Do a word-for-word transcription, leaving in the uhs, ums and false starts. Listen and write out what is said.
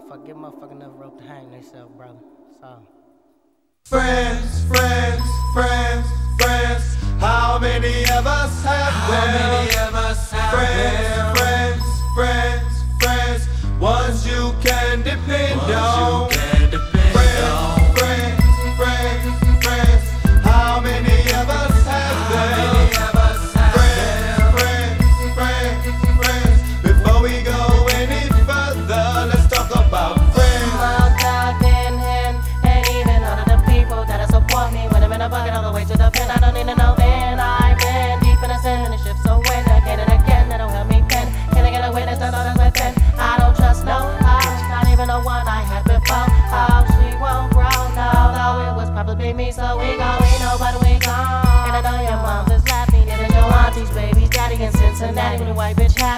motherfucker, give motherfucker enough rope to hang themselves, brother. So. Friends, friends, friends, friends. How many of us have How them? many of us have friends, them? friends, friends, friends. Ones you can depend Ones on. you can depend friends, on. friends, friends, friends. How many of us have How them? many of us have friends, them? friends, friends, friends. Before we go any further, let's talk about friends. Love, love, in him, and even all of the people that support me when I'm in a bucket all the way to the pen. I don't need to know then. I've been deep in a sin and a shift, so when again and again, that'll help me pen. Can I get a witness that all that's within? I don't trust no eyes, not even the one I had before. Oh, she won't grow, no, though it was probably me, so we go, we know, but we gone. And I know your mom is laughing, and it's your auntie's baby's daddy in Cincinnati, with a white bitch hat.